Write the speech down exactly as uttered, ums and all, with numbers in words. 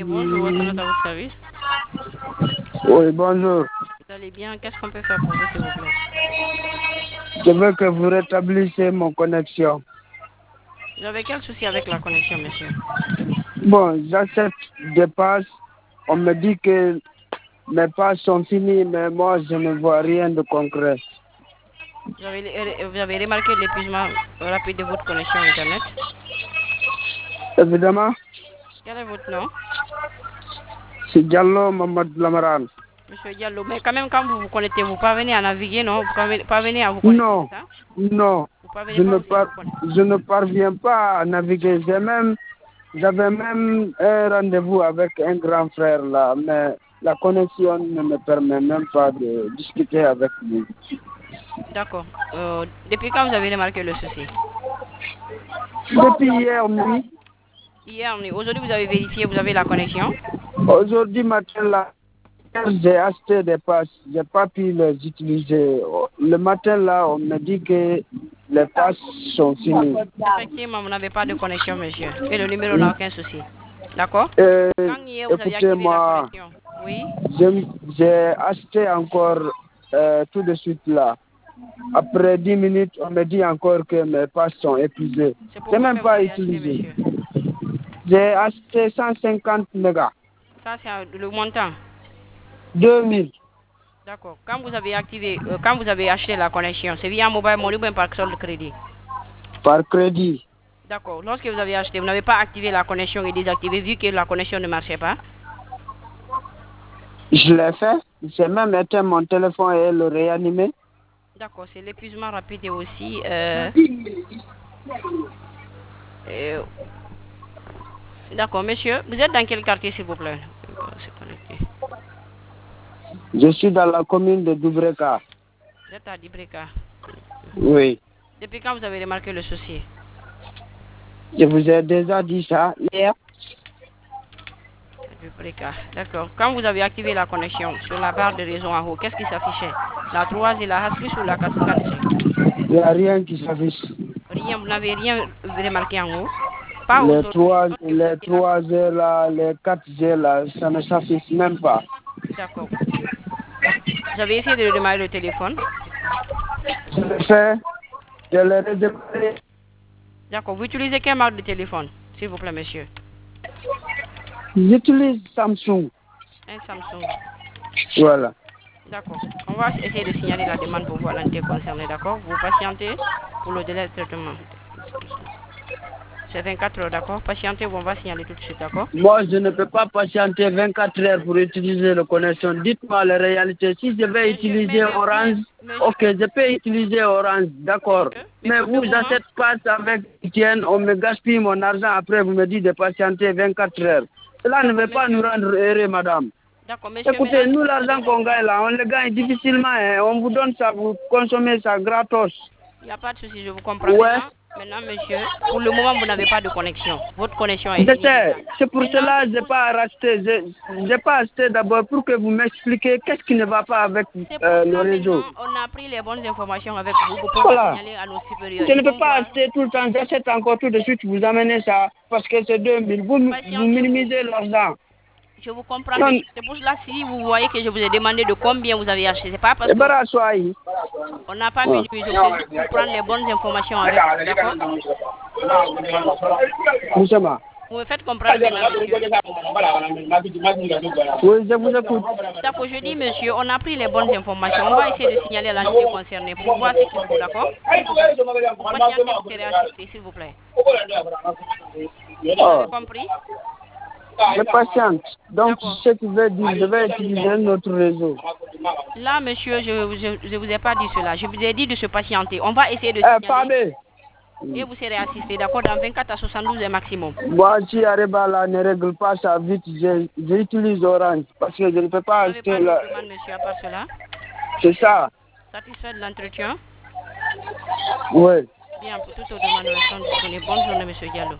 Bonjour, Wassana à votre service. Oui, bonjour. Vous allez bien? Qu'est-ce qu'on peut faire pour vous, s'il vous plaît? Je veux que vous rétablissez mon connexion. Vous avez quel souci avec la connexion, monsieur? Bon, j'accepte des passes. On me dit que mes passes sont finies, mais moi, je ne vois rien de concret. Vous avez, vous avez remarqué l'épuisement rapide de votre connexion Internet? Évidemment, Quel est votre nom? c'est Diallo Mamad Lamaran. Monsieur Diallo, mais quand même, quand vous vous connectez, vous parvenez à naviguer, non? Vous parvenez, parvenez à vous connecter, Non, c'est ça? non, Vous parvenez je pas ne, aussi à par, vous connecter? je ne parviens pas à naviguer. J'ai même, j'avais même un rendez-vous avec un grand frère là, mais la connexion ne me permet même pas de discuter avec lui. D'accord. Euh, depuis quand vous avez remarqué le souci? Depuis hier nuit. Hier, nuit. Aujourd'hui, vous avez vérifié, vous avez la connexion? Aujourd'hui matin là, j'ai acheté des passes, j'ai pas pu les utiliser. Le matin là, on me dit que les passes sont finies. Effectivement, vous n'avez pas de connexion, monsieur. Et le numéro n'a aucun souci. D'accord? Euh, Quand hier, vous avez activé la Écoutez-moi, connexion? Oui? je- j'ai acheté encore euh, tout de suite là. Après dix minutes, on me dit encore que mes passes sont épuisées. C'est pour J'ai même combien vous pas avez acheté, utilisé. monsieur? J'ai acheté cent cinquante mégas. Ça, c'est le montant. deux mille. D'accord. Quand vous avez activé, euh, quand vous avez acheté la connexion, c'est via mobile money ou bien par solde de crédit? Par crédit. D'accord. Lorsque vous avez acheté, vous n'avez pas activé la connexion et désactivé vu que la connexion ne marchait pas? Je l'ai fait. J'ai même éteint mon téléphone et le réanimé. D'accord. C'est l'épuisement rapide et aussi... Euh, euh, D'accord, monsieur. Vous êtes dans quel quartier, s'il vous plaît? C'est connecté. Je suis dans la commune de Dubreka. Vous êtes à Dibreka. Oui. Depuis quand vous avez remarqué le souci? Je vous ai déjà dit ça hier. Dibreka. D'accord. Quand vous avez activé la connexion sur la barre de réseau en haut, qu'est-ce qui s'affichait? La trois et la hash plus ou la quatre G? Il n'y a rien qui s'affiche. Rien, vous n'avez rien remarqué en haut? Pas Les aujourd'hui. trois, Lorsque vous les étiez là. trois G là, les quatre G là, ça ne s'affiche même pas. D'accord. Vous avez essayé de redémarrer le téléphone? Je l'ai fait. Je l'ai redémarré. D'accord. Vous utilisez quelle marque de téléphone, s'il vous plaît, monsieur? J'utilise Samsung. Un Samsung. Voilà. D'accord. On va essayer de signaler la demande pour vous à l'entité concernée, d'accord? Vous patientez pour le délai de traitement. C'est vingt-quatre heures, d'accord? Patientez, on va signaler tout de suite, d'accord? Moi, je ne peux pas patienter vingt-quatre heures pour utiliser la connexion. Dites-moi la réalité. Si je vais Monsieur, mais, utiliser mais, Orange, mais, ok, je peux utiliser Orange, d'accord. monsieur, mais Mais pour vous, le moment, cette passe avec Etienne, on me gaspille mon argent, après vous me dites de patienter vingt-quatre heures. Cela ne d'accord, veut pas nous monsieur, rendre heureux, madame. d'accord, monsieur, mais Écoutez, l'entité nous, l'argent qu'on gagne là, on le gagne difficilement. Hein. On vous donne ça, vous consommez ça gratos. il n'y a pas de souci, je vous comprends. Ouais. Maintenant, maintenant, monsieur, pour le moment, vous n'avez pas de connexion. Votre connexion est Je finie sais, déjà. c'est pour Maintenant, cela c'est que je n'ai pour, pas racheté. Je n'ai pas acheté d'abord pour que vous m'expliquiez qu'est-ce qui ne va pas avec c'est pour euh, le cela réseau. maintenant, on a pris les bonnes informations avec vous pour pouvoir Voilà. signaler à nos supérieurs. Je ne Ils peux vont pas voir. acheter tout le temps. J'achète encore tout de suite, vous amenez ça parce que c'est deux mille. Vous, vous Patientez-vous. minimisez l'argent. Je vous comprends, Non, monsieur. C'est pour cela, si vous voyez que je vous ai demandé de combien vous avez acheté, c'est pas parce et que bara soayi. on n'a pas Ouais. minimisé, c'est juste pour prendre les bonnes informations avec vous, d'accord? Moussama. Vous me faites comprendre maintenant, monsieur. Oui, je vous écoute. D'accord, je dis, monsieur, on a pris les bonnes informations. On va essayer de signaler à l'entité concernée pour voir ce qu'il faut, d'accord? S'il vous plaît. Vous patientez, vous serez assisté, s'il vous plaît. Vous Oh, avez compris? je patiente. Donc, D'accord. ce qui veut dire je vais utiliser notre réseau. Là, monsieur, je ne vous ai pas dit cela. Je vous ai dit de se patienter. On va essayer de Eh, signaler Fabé. et vous serez assisté, d'accord, dans vingt-quatre à soixante-douze heures maximum. Moi, si Areba là ne règle pas ça vite, je- j'utilise Orange parce que je ne peux pas Vous n'avez pas acheter d'autres là. demandes, monsieur, à part cela? C'est ça. Satisfait de l'entretien? Oui. Bien, pour toutes aux demandes, nous restons disponibles. Bonne journée, monsieur Diallo.